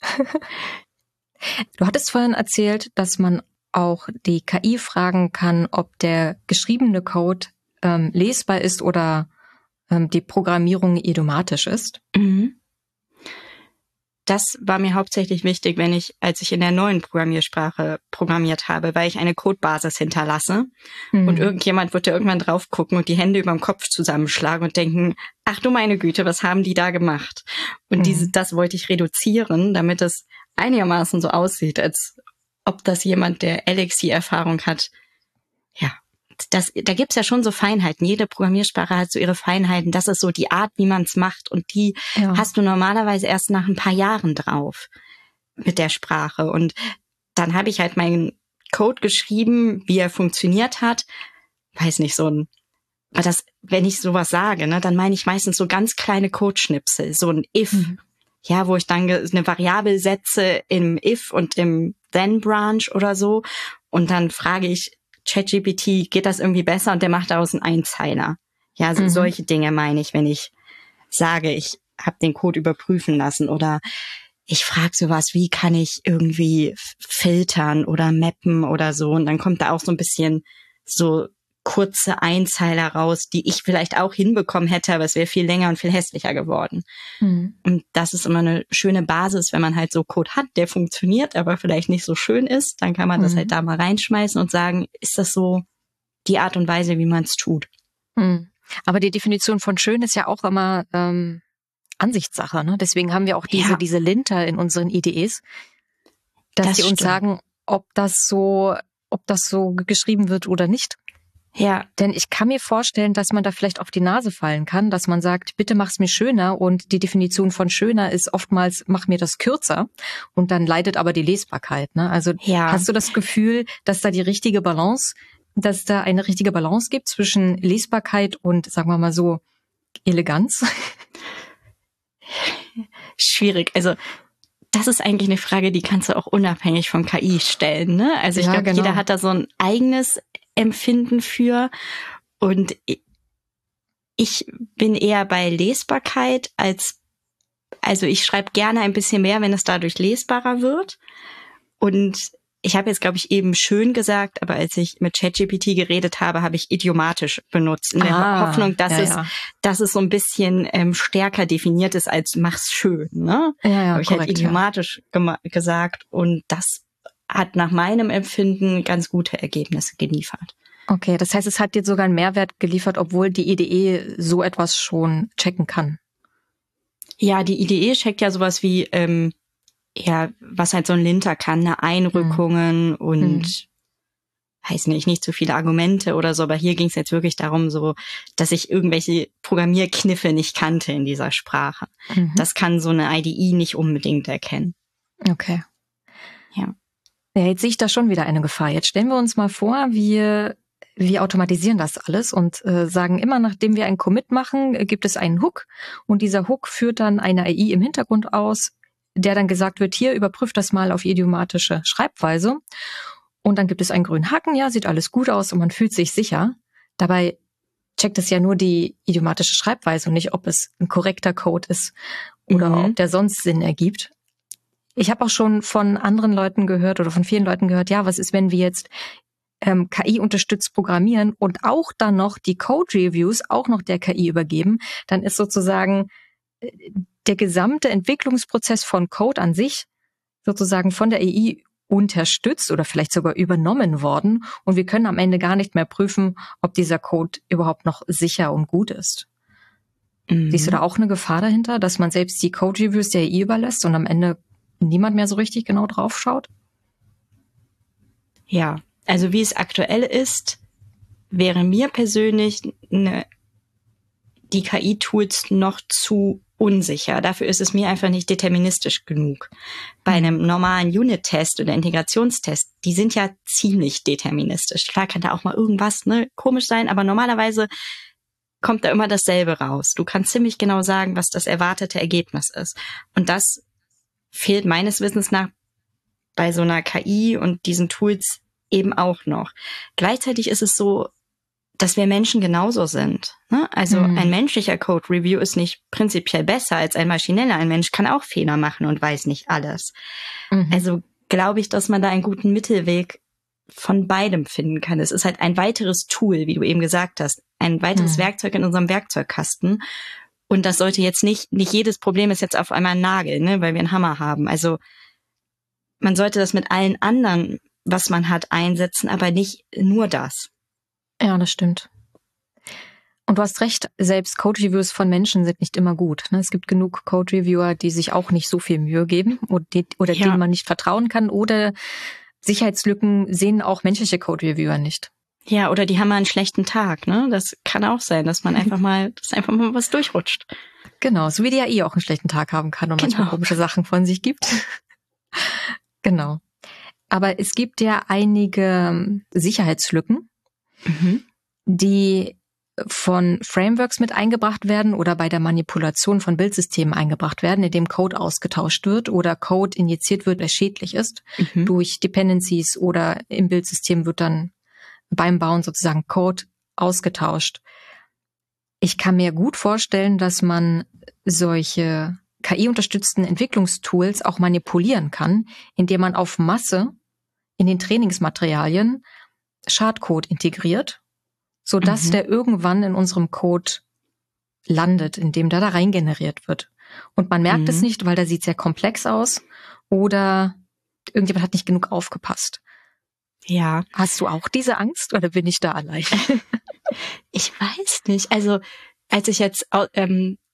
Du hattest vorhin erzählt, dass man auch die K I fragen kann, ob der geschriebene Code ähm, lesbar ist oder ähm, die Programmierung idiomatisch ist. Mhm. Das war mir hauptsächlich wichtig, wenn ich, als ich in der neuen Programmiersprache programmiert habe, weil ich eine Codebasis hinterlasse mhm. und irgendjemand wird da irgendwann drauf gucken und die Hände über dem Kopf zusammenschlagen und denken, ach du meine Güte, was haben die da gemacht? Und mhm. diese, das wollte ich reduzieren, damit es einigermaßen so aussieht, als ob das jemand, der Elixir-Erfahrung hat, ja, das, da gibt's ja schon so Feinheiten. Jede Programmiersprache hat so ihre Feinheiten. Das ist so die Art, wie man es macht. Und die ja. hast du normalerweise erst nach ein paar Jahren drauf mit der Sprache. Und dann habe ich halt meinen Code geschrieben, wie er funktioniert hat. Weiß nicht, so ein, aber das, wenn ich sowas sage, ne, dann meine ich meistens so ganz kleine Codeschnipsel, so ein if, mhm. ja, wo ich dann eine Variable setze im if und im then branch oder so. Und dann frage ich ChatGPT, geht das irgendwie besser? Und der macht daraus einen Einzeiler. Ja, so, mhm. solche Dinge meine ich, wenn ich sage, ich habe den Code überprüfen lassen oder ich frage sowas, wie kann ich irgendwie filtern oder mappen oder so. Und dann kommt da auch so ein bisschen so kurze Einzeiler raus, die ich vielleicht auch hinbekommen hätte, aber es wäre viel länger und viel hässlicher geworden. Mhm. Und das ist immer eine schöne Basis, wenn man halt so Code hat, der funktioniert, aber vielleicht nicht so schön ist, dann kann man mhm. das halt da mal reinschmeißen und sagen, ist das so die Art und Weise, wie man es tut. Mhm. Aber die Definition von schön ist ja auch immer ähm, Ansichtssache, ne? Deswegen haben wir auch diese, ja. diese Linter in unseren I D Es, dass das die uns stimmt. sagen, ob das so ob das so geschrieben wird oder nicht. Ja. Denn ich kann mir vorstellen, dass man da vielleicht auf die Nase fallen kann, dass man sagt, bitte mach's mir schöner, und die Definition von schöner ist oftmals, mach mir das kürzer, und dann leidet aber die Lesbarkeit, ne? Also ja. Hast du das Gefühl, dass da die richtige Balance, dass da eine richtige Balance gibt zwischen Lesbarkeit und, sagen wir mal so, Eleganz? Schwierig. Also das ist eigentlich eine Frage, die kannst du auch unabhängig von K I stellen, ne? Also ich ja, glaube, genau. jeder hat da so ein eigenes Empfinden für, und ich bin eher bei Lesbarkeit als, also ich schreibe gerne ein bisschen mehr, wenn es dadurch lesbarer wird. Und ich habe jetzt, glaube ich, eben schön gesagt, aber als ich mit ChatGPT geredet habe, habe ich idiomatisch benutzt, in der ah, Hoffnung, dass ja, es, ja. dass es so ein bisschen ähm, stärker definiert ist als mach's schön, ne? Ja, ja, habe ich korrekt, halt idiomatisch ja. gema- gesagt, und das hat nach meinem Empfinden ganz gute Ergebnisse geliefert. Okay, das heißt, es hat dir sogar einen Mehrwert geliefert, obwohl die I D E so etwas schon checken kann. Ja, die I D E checkt ja sowas wie, ähm, ja, was halt so ein Linter kann, ne, Einrückungen hm. und hm. heißt nicht, nicht zu viele Argumente oder so, aber hier ging es jetzt wirklich darum, so, dass ich irgendwelche Programmierkniffe nicht kannte in dieser Sprache. Mhm. Das kann so eine I D E nicht unbedingt erkennen. Okay. Ja. Ja, jetzt sehe ich da schon wieder eine Gefahr. Jetzt stellen wir uns mal vor, wir, wir automatisieren das alles und äh, sagen immer, nachdem wir einen Commit machen, äh, gibt es einen Hook, und dieser Hook führt dann eine A I im Hintergrund aus, der dann gesagt wird, hier, überprüft das mal auf idiomatische Schreibweise. Und dann gibt es einen grünen Haken, ja, sieht alles gut aus und man fühlt sich sicher. Dabei checkt es ja nur die idiomatische Schreibweise und nicht, ob es ein korrekter Code ist oder mhm. ob der sonst Sinn ergibt. Ich habe auch schon von anderen Leuten gehört oder von vielen Leuten gehört, ja, was ist, wenn wir jetzt ähm, K I-unterstützt programmieren und auch dann noch die Code-Reviews auch noch der K I übergeben? Dann ist sozusagen der gesamte Entwicklungsprozess von Code an sich sozusagen von der A I unterstützt oder vielleicht sogar übernommen worden, und wir können am Ende gar nicht mehr prüfen, ob dieser Code überhaupt noch sicher und gut ist. Mhm. Siehst du da auch eine Gefahr dahinter, dass man selbst die Code-Reviews der A I überlässt und am Ende niemand mehr so richtig genau drauf schaut? Ja, also wie es aktuell ist, wäre mir persönlich eine, die K I-Tools noch zu unsicher. Dafür ist es mir einfach nicht deterministisch genug. Bei einem normalen Unit-Test oder Integrationstest, die sind ja ziemlich deterministisch. Klar kann da auch mal irgendwas ne, komisch sein, aber normalerweise kommt da immer dasselbe raus. Du kannst ziemlich genau sagen, was das erwartete Ergebnis ist. Und das fehlt meines Wissens nach bei so einer K I und diesen Tools eben auch noch. Gleichzeitig ist es so, dass wir Menschen genauso sind. Ne? Also mhm. ein menschlicher Code-Review ist nicht prinzipiell besser als ein maschineller. Ein Mensch kann auch Fehler machen und weiß nicht alles. Mhm. Also glaube ich, dass man da einen guten Mittelweg von beidem finden kann. Es ist halt ein weiteres Tool, wie du eben gesagt hast, ein weiteres mhm. Werkzeug in unserem Werkzeugkasten. Und das sollte jetzt nicht, nicht jedes Problem ist jetzt auf einmal ein Nagel, ne, weil wir einen Hammer haben. Also man sollte das mit allen anderen, was man hat, einsetzen, aber nicht nur das. Ja, das stimmt. Und du hast recht, selbst Code-Reviews von Menschen sind nicht immer gut. Es gibt genug Code-Reviewer, die sich auch nicht so viel Mühe geben oder ja. denen man nicht vertrauen kann, oder Sicherheitslücken sehen auch menschliche Code-Reviewer nicht. Ja, oder die haben mal einen schlechten Tag, ne? Das kann auch sein, dass man einfach mal, dass einfach mal was durchrutscht. Genau, so wie die A I auch einen schlechten Tag haben kann und genau. manchmal komische Sachen von sich gibt. Genau. Aber es gibt ja einige Sicherheitslücken, mhm. die von Frameworks mit eingebracht werden oder bei der Manipulation von Bildsystemen eingebracht werden, indem Code ausgetauscht wird oder Code injiziert wird, der schädlich ist, mhm. durch Dependencies, oder im Bildsystem wird dann beim Bauen sozusagen Code ausgetauscht. Ich kann mir gut vorstellen, dass man solche K I-unterstützten Entwicklungstools auch manipulieren kann, indem man auf Masse in den Trainingsmaterialien Schadcode integriert, sodass mhm. der irgendwann in unserem Code landet, indem der da rein generiert wird. Und man merkt mhm. es nicht, weil der sieht sehr komplex aus oder irgendjemand hat nicht genug aufgepasst. Ja. Hast du auch diese Angst oder bin ich da allein? Ich weiß nicht. Also als ich jetzt ähm,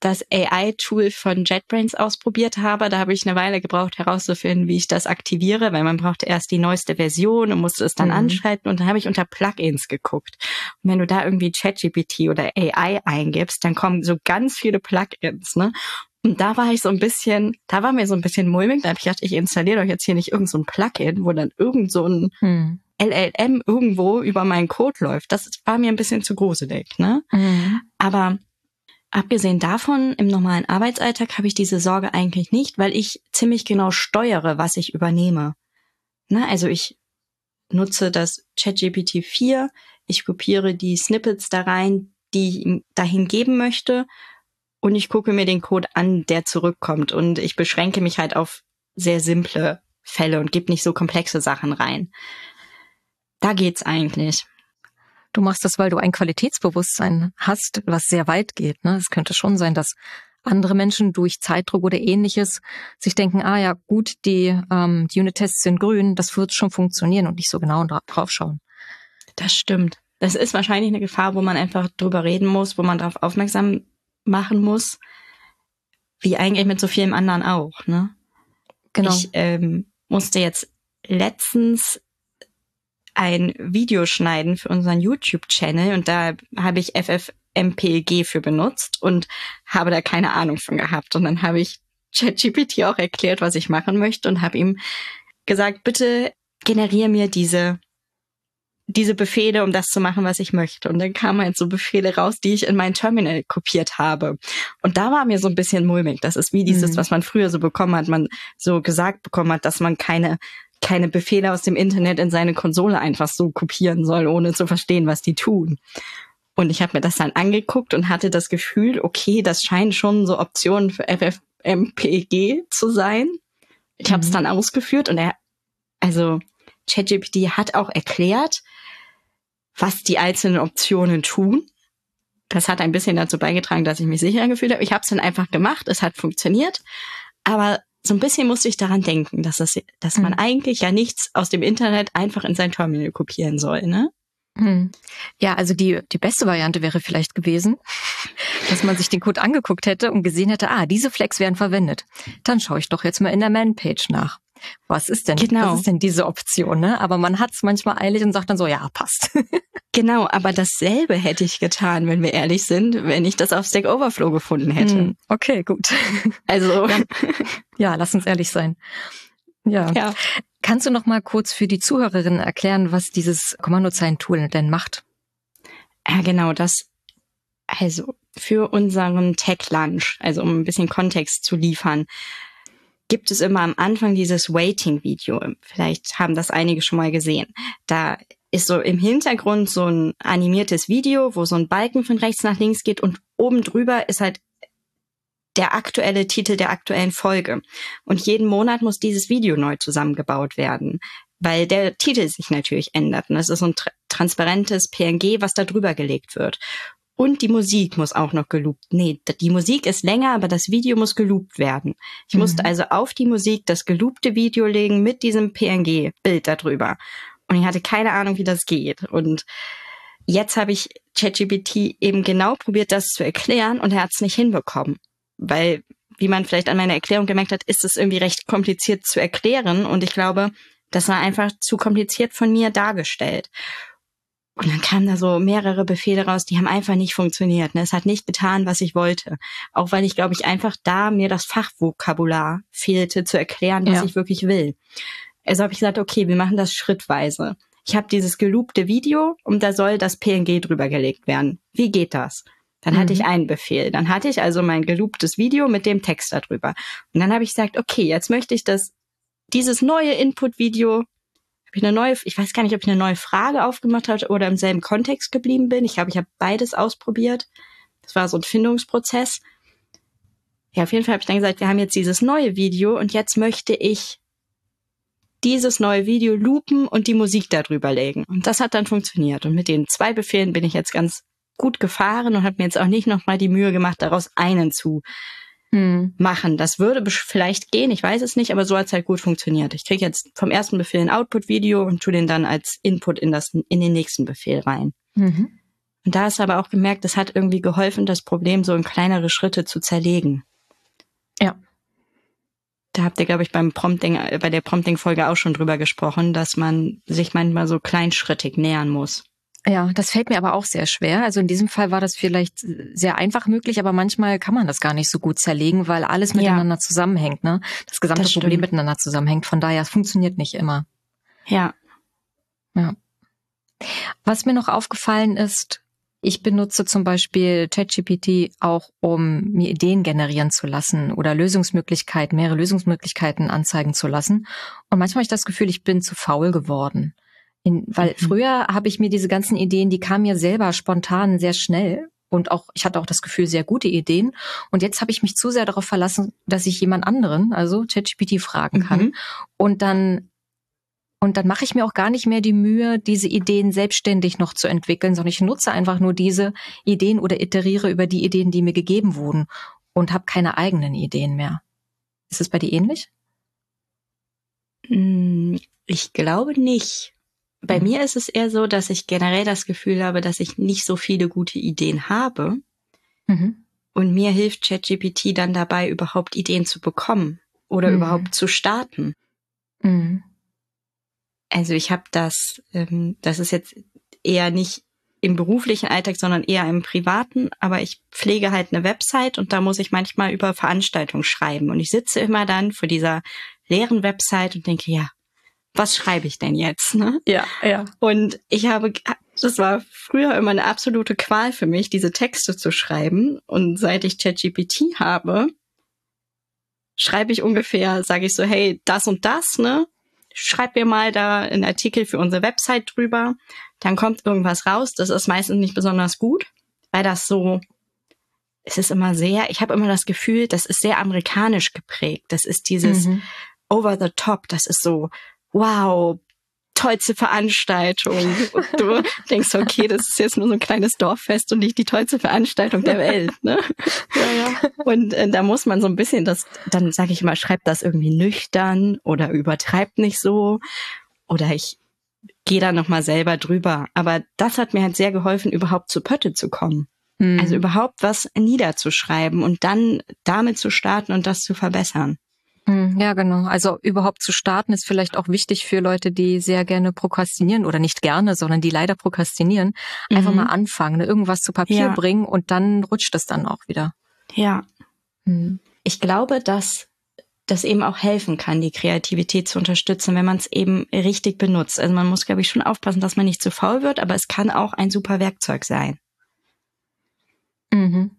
das A I-Tool von JetBrains ausprobiert habe. Da habe ich eine Weile gebraucht, herauszufinden, wie ich das aktiviere, weil man brauchte erst die neueste Version und musste es dann mhm. anschalten. Und dann habe ich unter Plugins geguckt. Und wenn du da irgendwie ChatGPT oder A I eingibst, dann kommen so ganz viele Plugins, ne? Und da war ich so ein bisschen, da war mir so ein bisschen mulmig. Da habe ich gedacht, ich installiere doch jetzt hier nicht irgend so ein Plugin, wo dann irgend so ein hm. L L M irgendwo über meinen Code läuft. Das war mir ein bisschen zu gruselig, ne? Mhm. Aber abgesehen davon, im normalen Arbeitsalltag habe ich diese Sorge eigentlich nicht, weil ich ziemlich genau steuere, was ich übernehme. Ne? Also ich nutze das ChatGPT vier, ich kopiere die Snippets da rein, die ich ihm dahin geben möchte, und ich gucke mir den Code an, der zurückkommt, und ich beschränke mich halt auf sehr simple Fälle und gebe nicht so komplexe Sachen rein. Da geht's eigentlich. Du machst das, weil du ein Qualitätsbewusstsein hast, was sehr weit geht, ne? Es könnte schon sein, dass andere Menschen durch Zeitdruck oder Ähnliches sich denken, ah ja, gut, die, ähm, die Unit-Tests sind grün, das wird schon funktionieren, und nicht so genau drauf schauen. Das stimmt. Das ist wahrscheinlich eine Gefahr, wo man einfach drüber reden muss, wo man darauf aufmerksam machen muss, wie eigentlich mit so vielem anderen auch, ne? Genau. Ich ähm, musste jetzt letztens ein Video schneiden für unseren YouTube-Channel, und da habe ich F F M P G für benutzt und habe da keine Ahnung von gehabt. Und dann habe ich ChatGPT auch erklärt, was ich machen möchte, und habe ihm gesagt, bitte generiere mir diese diese Befehle, um das zu machen, was ich möchte. Und dann kamen halt so Befehle raus, die ich in mein Terminal kopiert habe. Und da war mir so ein bisschen mulmig. Das ist wie dieses, mhm. was man früher so bekommen hat, man so gesagt bekommen hat, dass man keine keine Befehle aus dem Internet in seine Konsole einfach so kopieren soll, ohne zu verstehen, was die tun. Und ich habe mir das dann angeguckt und hatte das Gefühl, okay, das scheinen schon so Optionen für F F M P G zu sein. Ich habe es dann ausgeführt, und er, also ChatGPT hat auch erklärt, was die einzelnen Optionen tun. Das hat ein bisschen dazu beigetragen, dass ich mich sicher gefühlt habe. Ich habe es dann einfach gemacht, es hat funktioniert, aber so ein bisschen musste ich daran denken, dass das, dass man mhm. eigentlich ja nichts aus dem Internet einfach in sein Terminal kopieren soll, ne? Mhm. Ja, also die die beste Variante wäre vielleicht gewesen, dass man sich den Code angeguckt hätte und gesehen hätte, ah, diese Flags werden verwendet. Dann schaue ich doch jetzt mal in der Man-Page nach. Was ist denn, genau. was ist denn diese Option, ne? Aber man hat es manchmal eilig und sagt dann so, ja, passt. Genau, aber dasselbe hätte ich getan, wenn wir ehrlich sind, wenn ich das auf Stack Overflow gefunden hätte. Okay, gut. Also ja, ja, lass uns ehrlich sein. Ja. ja. Kannst du noch mal kurz für die Zuhörerinnen erklären, was dieses Kommandozeilen-Tool denn macht? Ja, genau, das, also für unseren Tech-Lunch, also um ein bisschen Kontext zu liefern, gibt es immer am Anfang dieses Waiting-Video. Vielleicht haben das einige schon mal gesehen. Da ist so im Hintergrund so ein animiertes Video, wo so ein Balken von rechts nach links geht, und oben drüber ist halt der aktuelle Titel der aktuellen Folge. Und jeden Monat muss dieses Video neu zusammengebaut werden, weil der Titel sich natürlich ändert. Und das ist so ein tra- transparentes P N G, was da drüber gelegt wird. Und die Musik muss auch noch geloopt. Nee, die Musik ist länger, aber das Video muss geloopt werden. Ich mhm. musste also auf die Musik das geloopte Video legen mit diesem P N G-Bild da drüber. Und ich hatte keine Ahnung, wie das geht. Und jetzt habe ich ChatGPT eben genau probiert, das zu erklären, und er hat es nicht hinbekommen. Weil, wie man vielleicht an meiner Erklärung gemerkt hat, ist es irgendwie recht kompliziert zu erklären. Und ich glaube, das war einfach zu kompliziert von mir dargestellt. Und dann kamen da so mehrere Befehle raus, die haben einfach nicht funktioniert. Ne? Es hat nicht getan, was ich wollte. Auch weil ich, glaube ich, einfach da mir das Fachvokabular fehlte, zu erklären, was ja. ich wirklich will. Also habe ich gesagt, okay, wir machen das schrittweise. Ich habe dieses geloopte Video, und da soll das P N G drüber gelegt werden. Wie geht das? Dann mhm. hatte ich einen Befehl. Dann hatte ich also mein gelooptes Video mit dem Text da drüber. Und dann habe ich gesagt, okay, jetzt möchte ich, dass dieses neue Input-Video, ich eine neue, ich weiß gar nicht, ob ich eine neue Frage aufgemacht habe oder im selben Kontext geblieben bin. Ich glaube, ich habe beides ausprobiert. Das war so ein Findungsprozess. Ja, auf jeden Fall habe ich dann gesagt, wir haben jetzt dieses neue Video, und jetzt möchte ich dieses neue Video loopen und die Musik darüber legen. Und das hat dann funktioniert. Und mit den zwei Befehlen bin ich jetzt ganz gut gefahren und habe mir jetzt auch nicht nochmal die Mühe gemacht, daraus einen zu hm. machen. Das würde vielleicht gehen, ich weiß es nicht, aber so hat es halt gut funktioniert. Ich kriege jetzt vom ersten Befehl ein Output-Video und tue den dann als Input in das in den nächsten Befehl rein. Mhm. Und da hast du aber auch gemerkt, es hat irgendwie geholfen, das Problem so in kleinere Schritte zu zerlegen. Ja. Da habt ihr, glaube ich, beim Prompting, bei der Prompting-Folge auch schon drüber gesprochen, dass man sich manchmal so kleinschrittig nähern muss. Ja, das fällt mir aber auch sehr schwer. Also in diesem Fall war das vielleicht sehr einfach möglich, aber manchmal kann man das gar nicht so gut zerlegen, weil alles miteinander ja. zusammenhängt, ne? Das gesamte das Problem miteinander zusammenhängt. Von daher, es funktioniert nicht immer. Ja. Ja. Was mir noch aufgefallen ist, ich benutze zum Beispiel ChatGPT auch, um mir Ideen generieren zu lassen oder Lösungsmöglichkeiten, mehrere Lösungsmöglichkeiten anzeigen zu lassen. Und manchmal habe ich das Gefühl, ich bin zu faul geworden. In, weil mhm. früher habe ich mir diese ganzen Ideen, die kamen mir selber spontan sehr schnell. Und auch, ich hatte auch das Gefühl, sehr gute Ideen. Und jetzt habe ich mich zu sehr darauf verlassen, dass ich jemand anderen, also ChatGPT, fragen kann. Mhm. Und dann Und dann mache ich mir auch gar nicht mehr die Mühe, diese Ideen selbstständig noch zu entwickeln, sondern ich nutze einfach nur diese Ideen oder iteriere über die Ideen, die mir gegeben wurden und habe keine eigenen Ideen mehr. Ist es bei dir ähnlich? Ich glaube nicht. Bei mhm. mir ist es eher so, dass ich generell das Gefühl habe, dass ich nicht so viele gute Ideen habe. Mhm. Und mir hilft ChatGPT dann dabei, überhaupt Ideen zu bekommen oder mhm. überhaupt zu starten. Mhm. Also ich habe das, ähm, das ist jetzt eher nicht im beruflichen Alltag, sondern eher im privaten, aber ich pflege halt eine Website und da muss ich manchmal über Veranstaltungen schreiben. Und ich sitze immer dann vor dieser leeren Website und denke, ja, was schreibe ich denn jetzt? Ne? Ja, ja. Und ich habe, das war früher immer eine absolute Qual für mich, diese Texte zu schreiben. Und seit ich ChatGPT habe, schreibe ich ungefähr, sage ich so, hey, das und das, ne? Schreib mir mal da einen Artikel für unsere Website drüber. Dann kommt irgendwas raus. Das ist meistens nicht besonders gut, weil das so, es ist immer sehr, ich habe immer das Gefühl, das ist sehr amerikanisch geprägt. Das ist dieses mhm. over the top. Das ist so, wow, tollste Veranstaltung. Und du denkst, okay, das ist jetzt nur so ein kleines Dorffest und nicht die tollste Veranstaltung der Welt, ne? Ja, ja. Und äh, da muss man so ein bisschen das, dann sage ich immer, schreibt das irgendwie nüchtern oder übertreibt nicht so. Oder ich gehe da nochmal selber drüber. Aber das hat mir halt sehr geholfen, überhaupt zu Pötte zu kommen. Mhm. Also überhaupt was niederzuschreiben und dann damit zu starten und das zu verbessern. Ja, genau. Also überhaupt zu starten ist vielleicht auch wichtig für Leute, die sehr gerne prokrastinieren oder nicht gerne, sondern die leider prokrastinieren. Einfach mhm. mal anfangen, ne? Irgendwas zu Papier ja. bringen und dann rutscht es dann auch wieder. Ja. Mhm. Ich glaube, dass das eben auch helfen kann, die Kreativität zu unterstützen, wenn man es eben richtig benutzt. Also man muss, glaube ich, schon aufpassen, dass man nicht zu faul wird, aber es kann auch ein super Werkzeug sein. Mhm.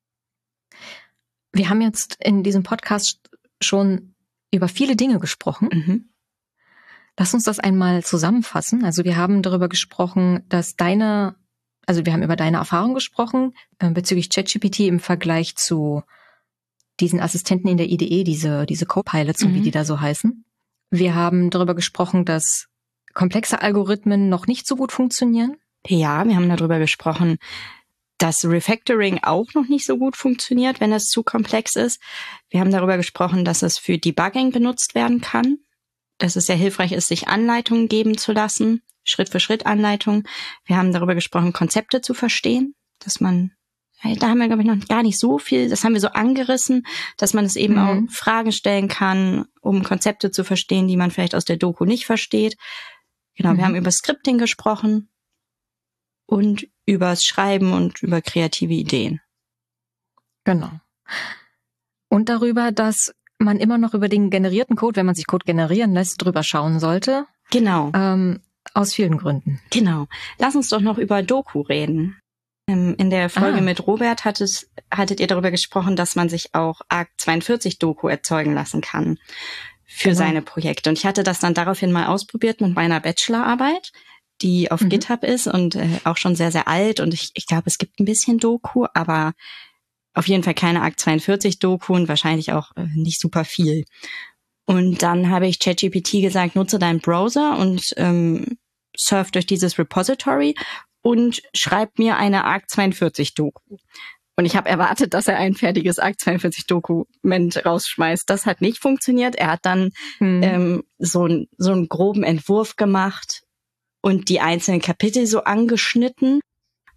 Wir haben jetzt in diesem Podcast schon über viele Dinge gesprochen. Mhm. Lass uns das einmal zusammenfassen. Also wir haben darüber gesprochen, dass deine, also wir haben über deine Erfahrung gesprochen äh, bezüglich ChatGPT im Vergleich zu diesen Assistenten in der I D E, diese diese Co-Pilots, mhm. wie die da so heißen. Wir haben darüber gesprochen, dass komplexe Algorithmen noch nicht so gut funktionieren. Ja, wir haben darüber gesprochen, dass Refactoring auch noch nicht so gut funktioniert, wenn es zu komplex ist. Wir haben darüber gesprochen, dass es für Debugging benutzt werden kann, dass es sehr hilfreich ist, sich Anleitungen geben zu lassen, Schritt-für-Schritt-Anleitungen. Wir haben darüber gesprochen, Konzepte zu verstehen, dass man, da haben wir, glaube ich, noch gar nicht so viel, das haben wir so angerissen, dass man es eben mhm. auch Fragen stellen kann, um Konzepte zu verstehen, die man vielleicht aus der Doku nicht versteht. Genau, mhm. wir haben über Scripting gesprochen und übers Schreiben und über kreative Ideen. Genau. Und darüber, dass man immer noch über den generierten Code, wenn man sich Code generieren lässt, drüber schauen sollte. Genau. Ähm, aus vielen Gründen. Genau. Lass uns doch noch über Doku reden. Ähm, in der Folge ah. mit Robert hat es, hattet ihr darüber gesprochen, dass man sich auch A R C zweiundvierzig Doku erzeugen lassen kann für genau. seine Projekte. Und ich hatte das dann daraufhin mal ausprobiert mit meiner Bachelorarbeit, die auf mhm. GitHub ist und äh, auch schon sehr, sehr alt. Und ich, ich glaube, es gibt ein bisschen Doku, aber auf jeden Fall keine A R C zweiundvierzig Doku und wahrscheinlich auch äh, nicht super viel. Und dann habe ich ChatGPT gesagt, nutze deinen Browser und ähm, surf durch dieses Repository und schreib mir eine A R C zweiundvierzig Doku. Und ich habe erwartet, dass er ein fertiges A R C zweiundvierzig Dokument rausschmeißt. Das hat nicht funktioniert. Er hat dann mhm. ähm, so, ein, so einen groben Entwurf gemacht und die einzelnen Kapitel so angeschnitten.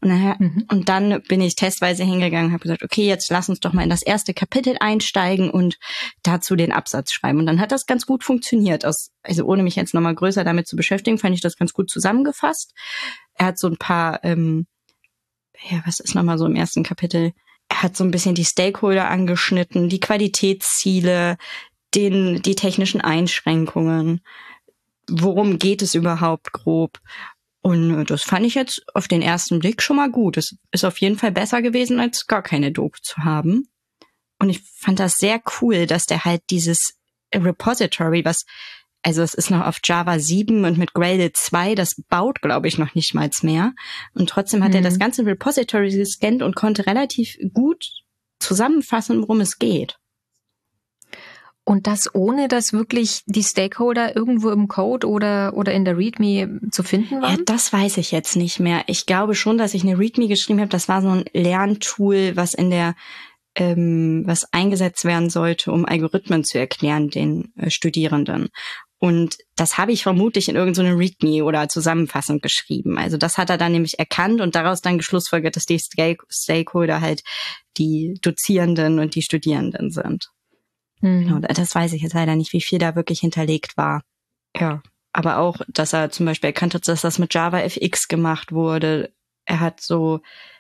Und, nachher, mhm. und dann bin ich testweise hingegangen und habe gesagt, okay, jetzt lass uns doch mal in das erste Kapitel einsteigen und dazu den Absatz schreiben. Und dann hat das ganz gut funktioniert. Aus, also ohne mich jetzt nochmal größer damit zu beschäftigen, fand ich das ganz gut zusammengefasst. Er hat so ein paar, ähm, ja, was ist nochmal so im ersten Kapitel? Er hat so ein bisschen die Stakeholder angeschnitten, die Qualitätsziele, den, die technischen Einschränkungen. Worum geht es überhaupt grob? Und das fand ich jetzt auf den ersten Blick schon mal gut. Es ist auf jeden Fall besser gewesen, als gar keine Doku zu haben. Und ich fand das sehr cool, dass der halt dieses Repository, was, also es ist noch auf Java sieben und mit Gradle zwei, das baut, glaube ich, noch nicht mal mehr. Und trotzdem hat mhm. er das ganze Repository gescannt und konnte relativ gut zusammenfassen, worum es geht. Und das ohne, dass wirklich die Stakeholder irgendwo im Code oder oder in der README zu finden waren? Ja, das weiß ich jetzt nicht mehr. Ich glaube schon, dass ich eine README geschrieben habe. Das war so ein Lerntool, was in der ähm, was eingesetzt werden sollte, um Algorithmen zu erklären den äh, Studierenden. Und das habe ich vermutlich in irgendeiner so README oder Zusammenfassung geschrieben. Also das hat er dann nämlich erkannt und daraus dann geschlussfolgert, dass die Stakeholder halt die Dozierenden und die Studierenden sind. Genau, das weiß ich jetzt leider nicht, wie viel da wirklich hinterlegt war. Ja, aber auch, dass er zum Beispiel erkannt hat, dass das mit JavaFX gemacht wurde. Er hat so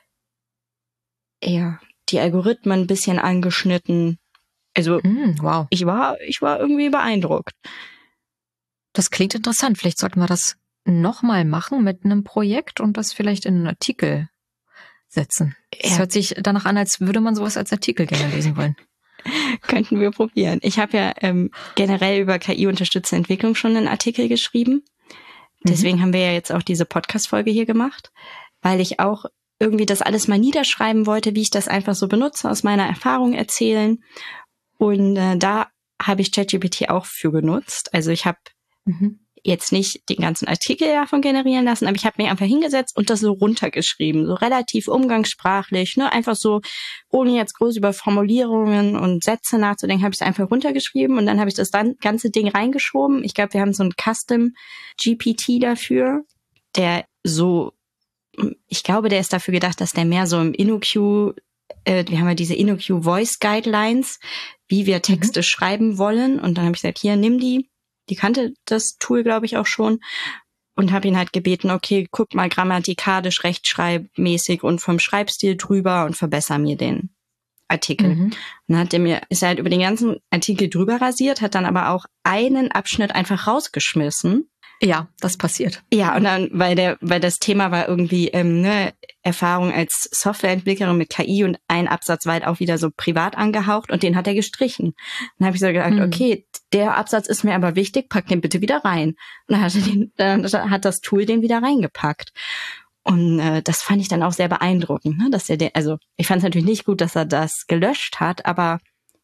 eher die Algorithmen ein bisschen angeschnitten. Also mm, wow. ich war, ich war irgendwie beeindruckt. Das klingt interessant. Vielleicht sollten wir das nochmal machen mit einem Projekt und das vielleicht in einen Artikel setzen. Es ja. hört sich danach an, als würde man sowas als Artikel gerne lesen wollen. Könnten wir probieren. Ich habe ja ähm, generell über K I-unterstützte Entwicklung schon einen Artikel geschrieben. Deswegen mhm. haben wir ja jetzt auch diese Podcast-Folge hier gemacht, weil ich auch irgendwie das alles mal niederschreiben wollte, wie ich das einfach so benutze, aus meiner Erfahrung erzählen. Und äh, da habe ich ChatGPT auch für genutzt. Also ich habe mhm. jetzt nicht den ganzen Artikel davon generieren lassen, aber ich habe mich einfach hingesetzt und das so runtergeschrieben, so relativ umgangssprachlich, ne, einfach so, ohne jetzt groß über Formulierungen und Sätze nachzudenken, habe ich es einfach runtergeschrieben und dann habe ich das dann, ganze Ding reingeschoben. Ich glaube, wir haben so einen Custom G P T dafür, der so, ich glaube, der ist dafür gedacht, dass der mehr so im InnoQ, äh, wir haben ja diese InnoQ Voice Guidelines, wie wir Texte mhm. schreiben wollen und dann habe ich gesagt, hier, nimm die. Die kannte das Tool, glaube ich, auch schon und habe ihn halt gebeten, okay, guck mal grammatikalisch, rechtschreibmäßig und vom Schreibstil drüber und verbessere mir den Artikel. Mhm. Und dann hat er mir, ist er halt über den ganzen Artikel drüber rasiert, hat dann aber auch einen Abschnitt einfach rausgeschmissen. Ja, das passiert. Ja, und dann, weil der, weil das Thema war irgendwie ähm, ne, Erfahrung als Softwareentwicklerin mit K I und ein Absatz war halt auch wieder so privat angehaucht und den hat er gestrichen. Dann habe ich so gedacht, hm. okay, der Absatz ist mir aber wichtig, pack den bitte wieder rein. Und dann hat, er den, dann hat das Tool den wieder reingepackt. Und äh, das fand ich dann auch sehr beeindruckend, ne, dass er den, also ich fand es natürlich nicht gut, dass er das gelöscht hat, aber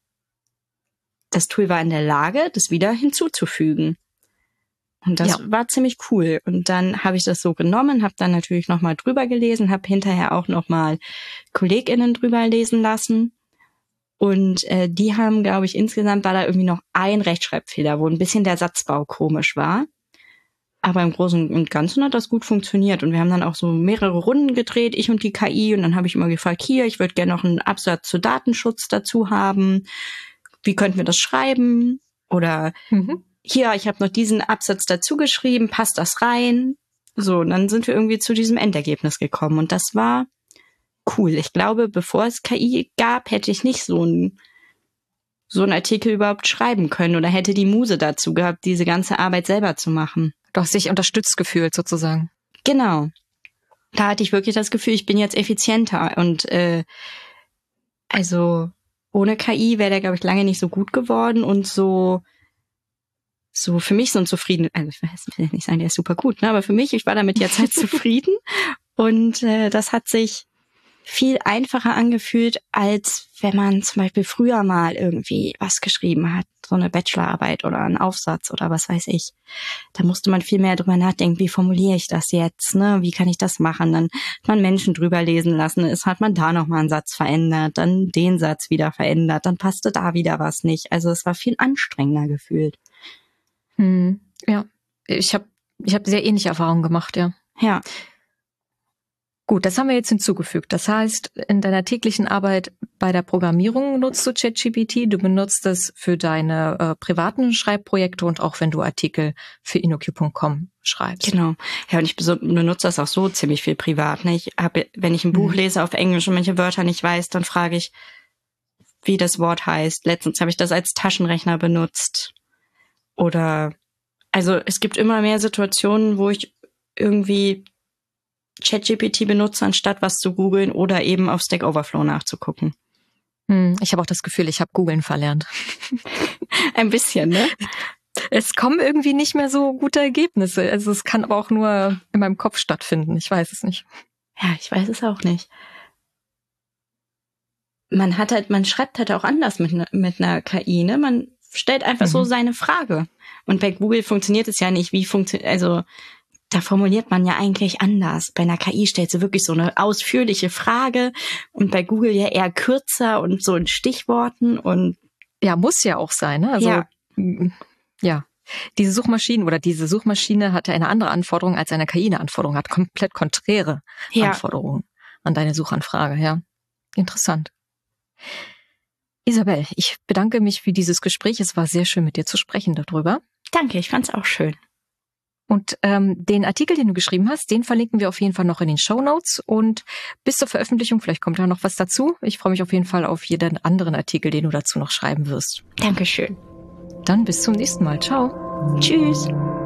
das Tool war in der Lage, das wieder hinzuzufügen. Und das ja. war ziemlich cool. Und dann habe ich das so genommen, habe dann natürlich nochmal drüber gelesen, habe hinterher auch nochmal KollegInnen drüber lesen lassen. Und äh, die haben, glaube ich, insgesamt war da irgendwie noch ein Rechtschreibfehler, wo ein bisschen der Satzbau komisch war. Aber im Großen und Ganzen hat das gut funktioniert. Und wir haben dann auch so mehrere Runden gedreht, ich und die K I. Und dann habe ich immer gefragt, hier, ich würde gerne noch einen Absatz zu Datenschutz dazu haben. Wie könnten wir das schreiben? Oder mhm. hier, ich habe noch diesen Absatz dazu geschrieben, passt das rein? So, und dann sind wir irgendwie zu diesem Endergebnis gekommen. Und das war cool. Ich glaube, bevor es K I gab, hätte ich nicht so ein so einen Artikel überhaupt schreiben können oder hätte die Muse dazu gehabt, diese ganze Arbeit selber zu machen. Du hast dich unterstützt gefühlt sozusagen. Genau. Da hatte ich wirklich das Gefühl, ich bin jetzt effizienter und äh, also ohne K I wäre der, glaube ich, lange nicht so gut geworden und so so für mich so ein zufrieden, also ich will nicht sagen, der ist super gut, ne, aber für mich, ich war damit jetzt halt zufrieden und äh, das hat sich viel einfacher angefühlt, als wenn man zum Beispiel früher mal irgendwie was geschrieben hat, so eine Bachelorarbeit oder einen Aufsatz oder was weiß ich. Da musste man viel mehr drüber nachdenken, wie formuliere ich das jetzt, ne? Wie kann ich das machen? Dann hat man Menschen drüber lesen lassen, ist hat man da nochmal einen Satz verändert, dann den Satz wieder verändert, dann passte da wieder was nicht. Also es war viel anstrengender gefühlt. Hm, ja, ich habe ich hab sehr ähnliche Erfahrungen gemacht, ja. Ja. Gut, das haben wir jetzt hinzugefügt. Das heißt, in deiner täglichen Arbeit bei der Programmierung nutzt du ChatGPT. Du benutzt es für deine äh, privaten Schreibprojekte und auch wenn du Artikel für InnoQ Punkt com schreibst. Genau. Ja, und ich benutze das auch so ziemlich viel privat. Ne? Ich habe, wenn ich ein Buch lese auf Englisch und manche Wörter nicht weiß, dann frage ich, wie das Wort heißt. Letztens habe ich das als Taschenrechner benutzt. Oder, also es gibt immer mehr Situationen, wo ich irgendwie ChatGPT benutze, anstatt was zu googeln oder eben auf Stack Overflow nachzugucken. Hm, ich habe auch das Gefühl, ich habe googeln verlernt. Ein bisschen, ne? Es kommen irgendwie nicht mehr so gute Ergebnisse. Also es kann aber auch nur in meinem Kopf stattfinden. Ich weiß es nicht. Ja, ich weiß es auch nicht. Man hat halt, man schreibt halt auch anders mit, ne, mit einer K I, ne? Man stellt einfach mhm. so seine Frage. Und bei Google funktioniert es ja nicht. Wie funktioniert, also da formuliert man ja eigentlich anders. Bei einer K I stellst du wirklich so eine ausführliche Frage und bei Google ja eher kürzer und so in Stichworten und ja, muss ja auch sein, ne? Also ja, ja. Diese Suchmaschine oder diese Suchmaschine hatte eine andere Anforderung als eine K I eine Anforderung hat, komplett konträre ja. Anforderungen an deine Suchanfrage, ja. Interessant. Isabel, ich bedanke mich für dieses Gespräch. Es war sehr schön, mit dir zu sprechen darüber. Danke, ich fand's auch schön. Und ähm, den Artikel, den du geschrieben hast, den verlinken wir auf jeden Fall noch in den Shownotes. Und bis zur Veröffentlichung, vielleicht kommt da noch was dazu. Ich freue mich auf jeden Fall auf jeden anderen Artikel, den du dazu noch schreiben wirst. Dankeschön. Dann bis zum nächsten Mal. Ciao. Tschüss.